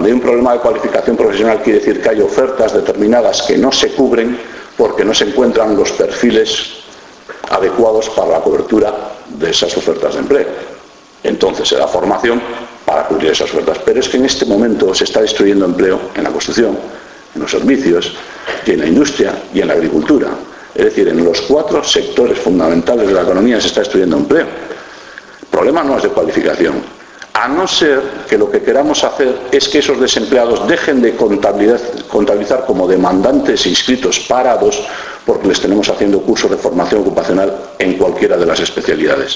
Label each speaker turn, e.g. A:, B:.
A: hay un problema de cualificación profesional quiere decir que hay ofertas determinadas que no se cubren porque no se encuentran los perfiles adecuados para la cobertura de esas ofertas de empleo. Entonces se da formación para cubrir esas ofertas. Pero es que en este momento se está destruyendo empleo en la construcción, en los servicios, y en la industria y en la agricultura. Es decir, en los 4 sectores fundamentales de la economía se está destruyendo empleo. El problema no es de cualificación, a no ser que lo que queramos hacer es que esos desempleados dejen de contabilizar como demandantes inscritos parados porque les tenemos haciendo cursos de formación ocupacional en cualquiera de las especialidades.